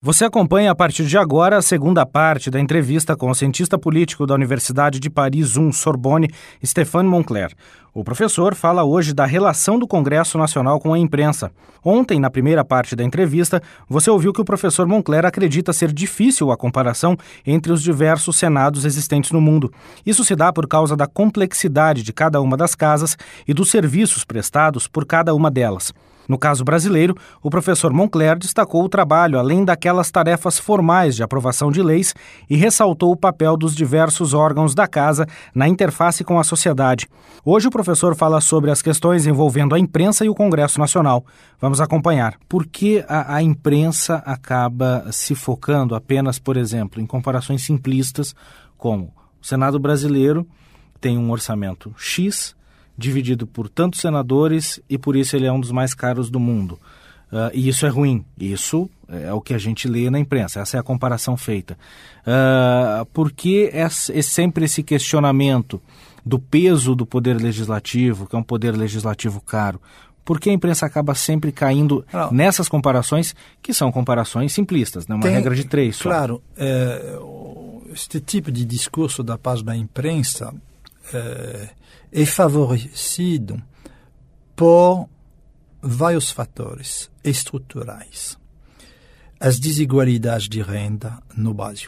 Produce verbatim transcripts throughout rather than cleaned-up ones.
Você acompanha a partir de agora a segunda parte da entrevista com o cientista político da Universidade de Paris um, Sorbonne, Stéphane Moncler. O professor fala hoje da relação do Congresso Nacional com a imprensa. Ontem, na primeira parte da entrevista, você ouviu que o professor Moncler acredita ser difícil a comparação entre os diversos senados existentes no mundo. Isso se dá por causa da complexidade de cada uma das casas e dos serviços prestados por cada uma delas. No caso brasileiro, o professor Moncler destacou o trabalho além daquelas tarefas formais de aprovação de leis e ressaltou o papel dos diversos órgãos da Casa na interface com a sociedade. Hoje o professor fala sobre as questões envolvendo a imprensa e o Congresso Nacional. Vamos acompanhar. Por que a, a imprensa acaba se focando apenas, por exemplo, em comparações simplistas, como o Senado brasileiro tem um orçamento X, dividido por tantos senadores e por isso ele é um dos mais caros do mundo. Uh, e isso é ruim. Isso é o que a gente lê na imprensa. Essa é a comparação feita. Uh, por que é, é sempre esse questionamento do peso do poder legislativo, que é um poder legislativo caro? Por que a imprensa acaba sempre caindo Não. nessas comparações, que são comparações simplistas, né? Uma Tem, regra de três. Só. Claro, é, este tipo de discurso da parte da imprensa é, é favorecido por vários fatores estruturais. As desigualdades de renda no Brasil,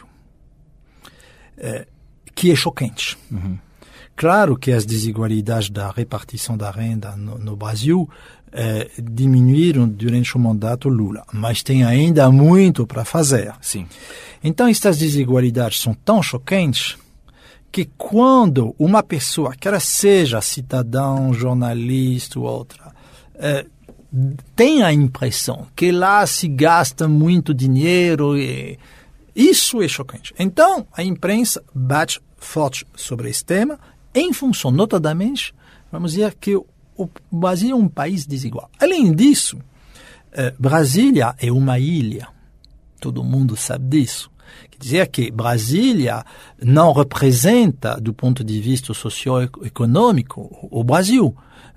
é, que é chocante. Uhum. Claro que as desigualdades da repartição da renda no, no Brasil é, diminuíram durante o mandato Lula, mas tem ainda muito para fazer. Sim. Então, estas desigualdades são tão chocantes que quando uma pessoa, que ela seja cidadão, jornalista ou outra, é, tem a impressão que lá se gasta muito dinheiro, e isso é chocante. Então, a imprensa bate forte sobre esse tema, em função, notadamente, vamos dizer que o Brasil é um país desigual. Além disso, é, Brasília é uma ilha. Todo mundo sabe disso. Quer dizer que Brasília não representa, do ponto de vista socioeconômico, o Brasil.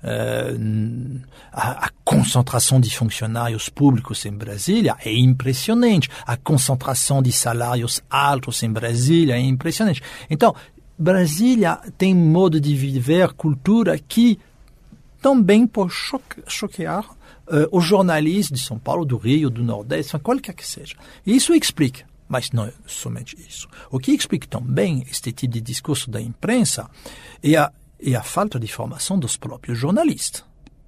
Uh, a, a concentração de funcionários públicos em Brasília é impressionante. A concentração de salários altos em Brasília é impressionante. Então, Brasília tem um modo de viver, cultura, que também pode choque, choquear uh, os jornalistas de São Paulo, do Rio, do Nordeste, qualquer que seja. E isso explica. Mas não é somente isso. O que explica também este tipo de discurso da imprensa é a, é a falta de formação dos próprios jornalistas.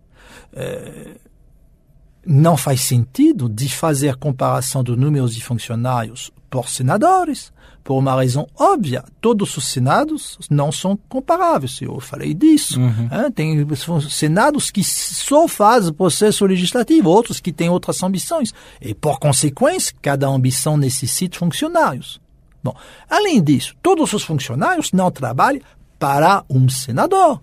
É, não faz sentido de fazer a comparação dos números de funcionários por senadores, por uma razão óbvia. Todos os senados não são comparáveis. Eu falei disso. Uhum. É, tem senados que só fazem processo legislativo, outros que têm outras ambições. E, por consequência, cada ambição necessita funcionários. Bom, além disso, todos os funcionários não trabalham para um senador.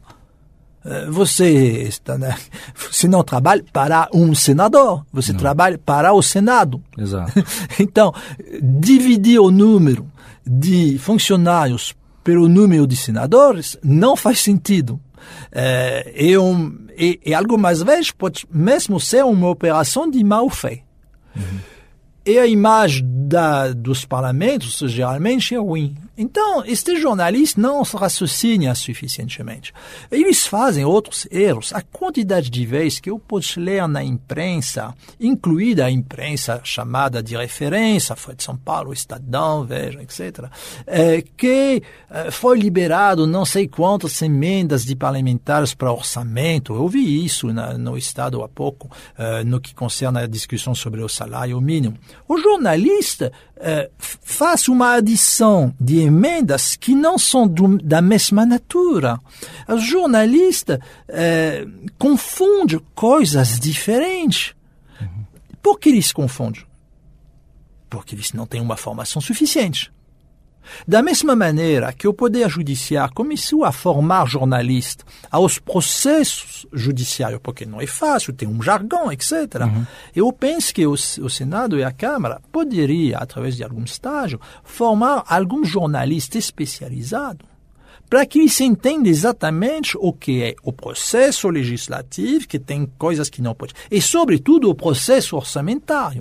Você, está, né? Você não trabalha para um senador, você não. trabalha para o Senado. Exato. Então, dividir o número de funcionários pelo número de senadores não faz sentido. É, é, um, é, é algo mais vezes pode mesmo ser uma operação de má-fé. Uhum. E a imagem da, dos parlamentos geralmente é ruim. Então, estes jornalistas não raciocinam suficientemente. Eles fazem outros erros. A quantidade de vezes que eu posso ler na imprensa, incluída a imprensa chamada de referência, foi de São Paulo, Estadão, Veja, etcétera, é, que é, foi liberado não sei quantas emendas de parlamentares para orçamento. Eu vi isso na, no Estado há pouco, é, no que concerne a discussão sobre o salário mínimo. O jornalista é, faz uma adição de emendas que não são do, da mesma natura. O jornalista é, confunde coisas diferentes. Uhum. Por que eles confundem? Porque eles não têm uma formação suficiente. Da mesma maneira que o Poder Judiciário começou a formar jornalistas aos processos judiciários, porque não é fácil, tem um jargão, etcétera. Uhum. Eu penso que o, o Senado e a Câmara poderiam, através de algum estágio, formar alguns jornalistas especializados para que eles entendam exatamente o que é o processo legislativo, que tem coisas que não podem, e, sobretudo, o processo orçamentário.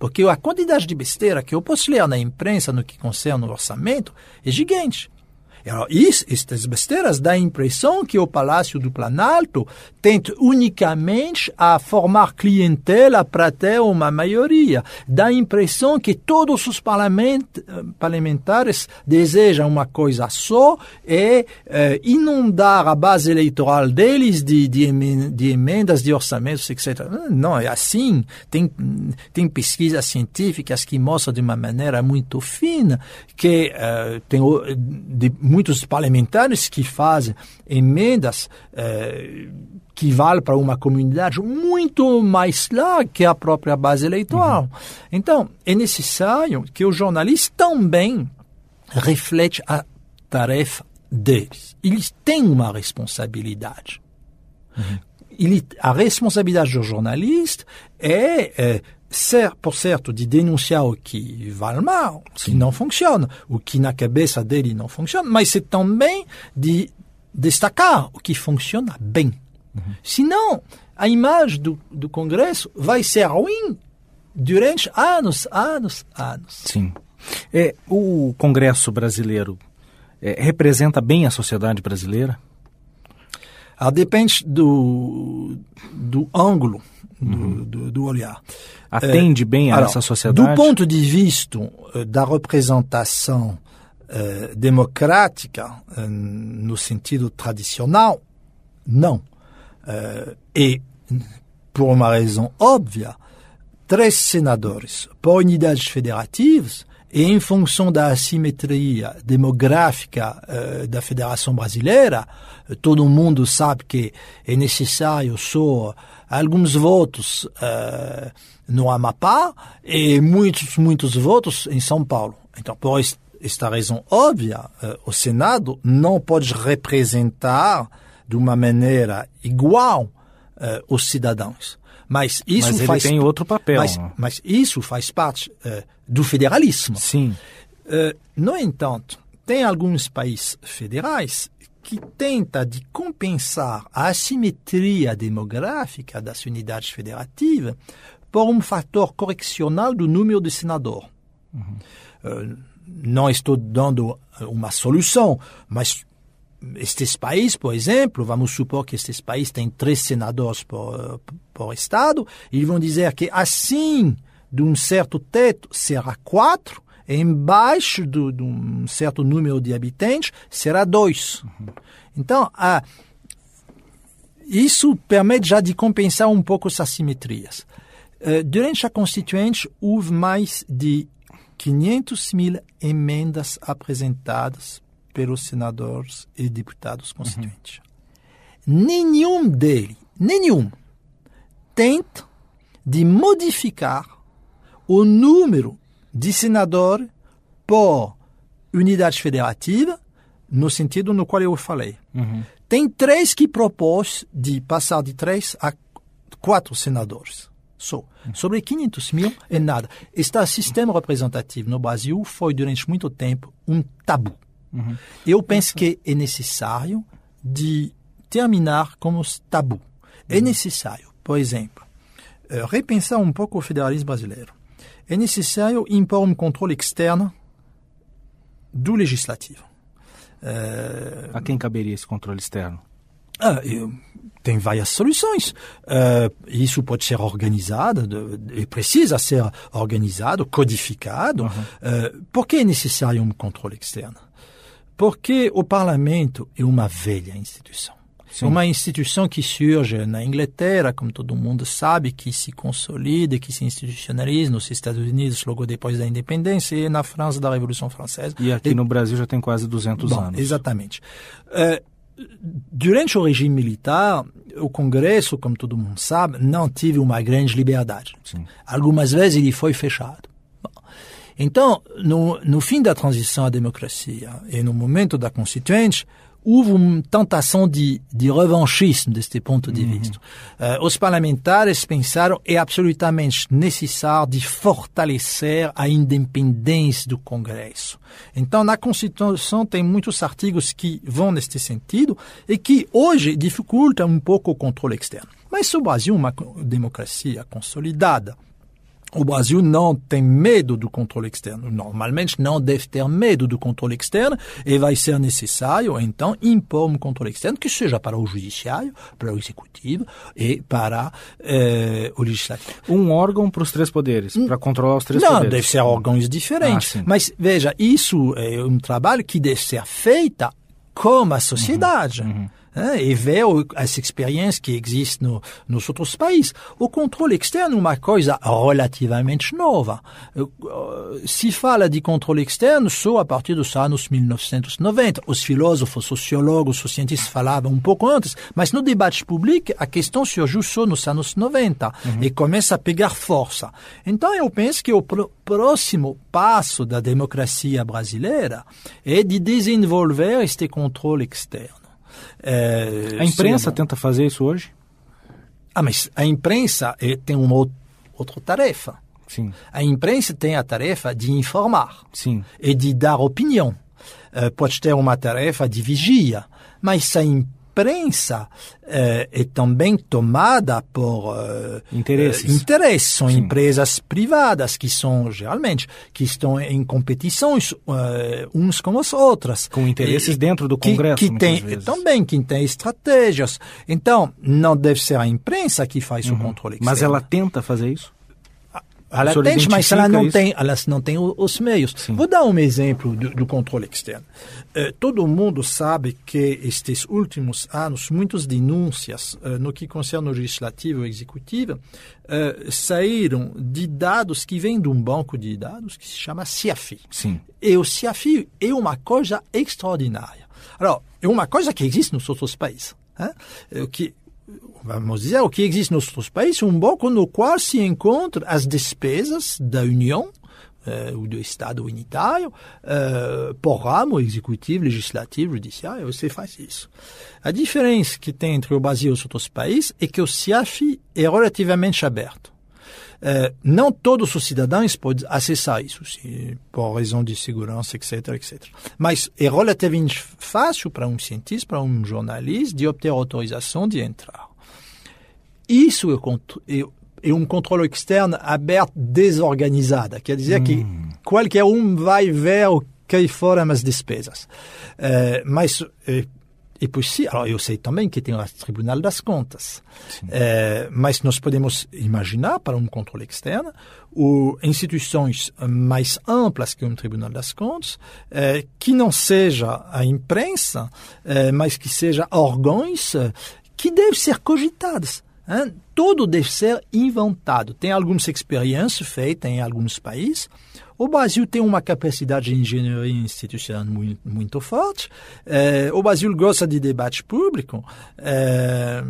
porque a quantidade de besteira que eu posso ler na imprensa no que concerne o orçamento é gigante. E estas besteiras dão a impressão que o Palácio do Planalto tenta unicamente a formar clientela para ter uma maioria. Dá a impressão que todos os parlamentares desejam uma coisa só, é eh, inundar a base eleitoral deles de, de, de emendas, de orçamentos, etcétera. Não é assim. Tem, tem pesquisas científicas que mostram de uma maneira muito fina que eh, tem de, muitos parlamentares que fazem emendas eh, que valem para uma comunidade muito mais larga que a própria base eleitoral. Uhum. Então, é necessário que o jornalista também reflete a tarefa deles. Eles têm uma responsabilidade. Uhum. Ele, a responsabilidade do jornalista é... é Ser, por certo, de denunciar o que vai mal, o que não funciona, o que na cabeça dele não funciona, mas é também de destacar o que funciona bem. Uhum. Senão, a imagem do, do Congresso vai ser ruim durante anos, anos, anos. Sim. É, o Congresso brasileiro é, representa bem a sociedade brasileira? Ah, depende do, do ângulo. Do, do, do olhar. Atende bem a alors, essa sociedade? Do ponto de vista uh, da representação uh, democrática, uh, no sentido tradicional, não. Uh, e, por uma razão óbvia, três senadores por unidades federativas e em função da assimetria demográfica uh, da Federação Brasileira, todo mundo sabe que é necessário só alguns votos uh, no Amapá e muitos, muitos votos em São Paulo. Então, por esta razão óbvia, uh, o Senado não pode representar de uma maneira igual uh, os cidadãos. Mas isso mas ele faz tem outro papel. Mas, mas isso faz parte uh, do federalismo. Sim. Uh, no entanto, tem alguns países federais que tenta de compensar a assimetria demográfica das unidades federativas por um fator correcional do número de senadores. Uhum. Uh, não estou dando uma solução, mas estes países, por exemplo, vamos supor que estes países têm três senadores por, por estado, eles vão dizer que assim, de um certo teto, será quatro, embaixo do, de um certo número de habitantes, será dois. Uhum. Então, ah, isso permite já de compensar um pouco as assimetrias. Uh, durante a Constituinte, houve mais de quinhentas mil emendas apresentadas pelos senadores e deputados constituintes. Uhum. Nenhum deles, nenhum, tenta de modificar o número de senadores por unidade federativa, no sentido no qual eu falei. Uhum. Tem três que propôs de passar de três a quatro senadores. Só. Uhum. Sobre quinhentos mil é nada. Este sistema representativo no Brasil foi, durante muito tempo, um tabu. Uhum. Eu penso que é necessário de terminar com os tabu. Uhum. É necessário, por exemplo, repensar um pouco o federalismo brasileiro. É necessário impor um controle externo do legislativo. Uh, a quem caberia esse controle externo? Uh, eu, tem várias soluções. Uh, isso pode ser organizado, de, de, precisa ser organizado, codificado. Uhum. Uh, por que é necessário um controle externo? Porque o parlamento é uma velha instituição. Sim. Uma instituição que surge na Inglaterra, como todo mundo sabe, que se consolida, que se institucionaliza nos Estados Unidos logo depois da independência e na França da Revolução Francesa. E aqui e, no Brasil já tem quase duzentos bom, anos. Exatamente. Uh, durante o regime militar, o Congresso, como todo mundo sabe, não teve uma grande liberdade. Sim. Algumas vezes ele foi fechado. Bom, então, no, no fim da transição à democracia e no momento da Constituinte, houve uma tentação de, de revanchismo deste ponto de uhum. vista. Uh, os parlamentares pensaram que é absolutamente necessário de fortalecer a independência do Congresso. Então, na Constituição tem muitos artigos que vão neste sentido e que hoje dificultam um pouco o controle externo. Mas se o Brasil é uma democracia consolidada, O Brasil não tem medo do controle externo. Normalmente não deve ter medo do controle externo e vai ser necessário, então, impor um controle externo que seja para o judiciário, para o executivo e para eh, o legislativo. Um órgão para os três poderes, para controlar os três não, poderes. Não, deve ser órgãos diferentes. Ah, mas, veja, isso é um trabalho que deve ser feito com a sociedade. Uhum, uhum. E ver as experiências que existem no, nos outros países. O controle externo é uma coisa relativamente nova. Se fala de controle externo só a partir dos anos mil novecentos e noventa. Os filósofos, sociólogos, os cientistas falavam um pouco antes, mas no debate público a questão surgiu só nos anos noventa uhum. e começa a pegar força. Então eu penso que o pr- próximo passo da democracia brasileira é de desenvolver este controle externo. É, a imprensa sim, tenta fazer isso hoje? Ah, mas a imprensa é, tem uma outra tarefa. Sim. A imprensa tem a tarefa de informar. Sim. E de dar opinião. Uh, pode ter uma tarefa de vigia, mas a imprensa uh, é também tomada por uh, interesses. Uh, interesses. São Sim. empresas privadas que são, geralmente, que estão em competições uh, uns com as outras. Com interesses e, dentro do Congresso, que, que tem vezes. Também, que tem estratégias. Então, não deve ser a imprensa que faz uhum. o controle externo. Mas ela tenta fazer isso? Ela tem, mas ela não tem, ela não tem os meios. Sim. Vou dar um exemplo do, do controle externo. Uh, todo mundo sabe que estes últimos anos, muitas denúncias uh, no que concerne o legislativo e o executivo uh, saíram de dados que vêm de um banco de dados que se chama CIAFI. Sim. E o CIAFI é uma coisa extraordinária. Alors, é uma coisa que existe nos outros países. Hein? Que Vamos dizer, o que existe nos outros países é um banco no qual se encontram as despesas da União, uh, ou do Estado unitário, uh, por ramo executivo, legislativo, judiciário, você faz isso. A diferença que tem entre o Brasil e os outros países é que o CIAFI é relativamente aberto. Uh, não todos os cidadãos podem acessar isso, se, por razão de segurança, etc, etcétera. Mas é relativamente fácil para um cientista, para um jornalista, de obter autorização de entrar. Isso é, é, é um controle externo aberto, desorganizado. Quer dizer hum. que qualquer um vai ver o que foram as despesas. Uh, mas é, é possível. Eu sei também que tem o Tribunal das Contas. Uh, mas nós podemos imaginar, para um controle externo, o, instituições mais amplas que um Tribunal das Contas, uh, que não seja a imprensa, uh, mas que seja órgãos uh, que devem ser cogitados. Hein? Tudo deve ser inventado. Tem algumas experiências feitas em alguns países. O Brasil tem uma capacidade de engenharia institucional muito, muito forte. Eh, o Brasil gosta de debate público. Eh,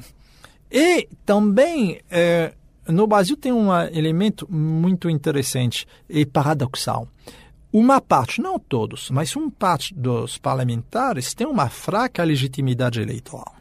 e também, eh, no Brasil tem um elemento muito interessante e paradoxal. Uma parte, não todos, mas uma parte dos parlamentares tem uma fraca legitimidade eleitoral.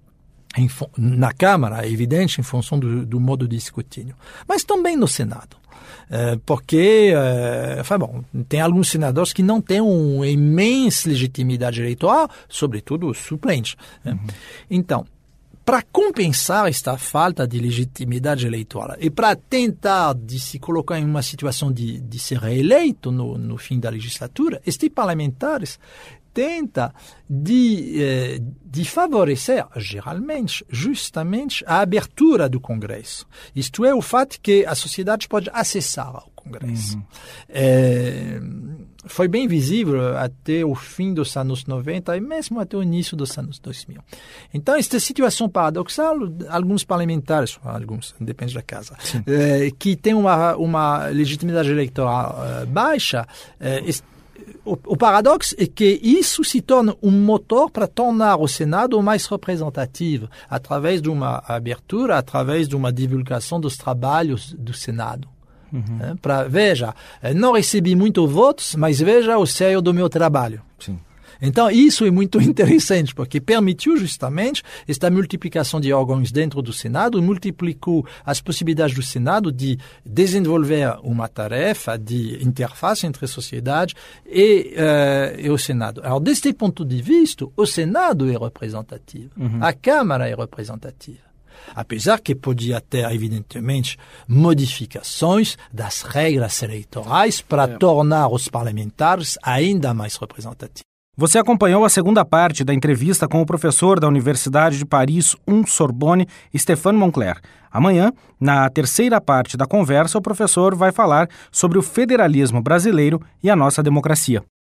Na Câmara, é evidente, em função do, do modo de escrutínio. Mas também no Senado. É, porque, é, bom, tem alguns senadores que não têm uma imensa legitimidade eleitoral, sobretudo os suplentes. Uhum. Então, para compensar esta falta de legitimidade eleitoral e para tentar de se colocar em uma situação de, de ser reeleito no, no fim da legislatura, estes parlamentares tenta de, de favorecer, geralmente, justamente, a abertura do Congresso. Isto é, o fato que a sociedade pode acessar ao Congresso. Uhum. É, foi bem visível até o fim dos anos noventa e mesmo até o início dos anos dois mil. Então, esta situação paradoxal, alguns parlamentares, alguns, depende da casa, é, que têm uma, uma legitimidade eleitoral é, baixa, é, O, o paradoxo é que isso se torna um motor para tornar o Senado mais representativo, através de uma abertura, através de uma divulgação dos trabalhos do Senado. Uhum. É, pra, veja, não recebi muitos votos, mas veja o sério do meu trabalho. Sim. Então, isso é muito interessante, porque permitiu justamente esta multiplicação de órgãos dentro do Senado, multiplicou as possibilidades do Senado de desenvolver uma tarefa de interface entre a sociedade e, uh, e o Senado. Alors, deste ponto de vista, o Senado é representativo, uhum. a Câmara é representativa. Apesar que podia ter, evidentemente, modificações das regras eleitorais para é. tornar os parlamentares ainda mais representativos. Você acompanhou a segunda parte da entrevista com o professor da Universidade de Paris um Sorbonne, Stéphane Moncler. Amanhã, na terceira parte da conversa, o professor vai falar sobre o federalismo brasileiro e a nossa democracia.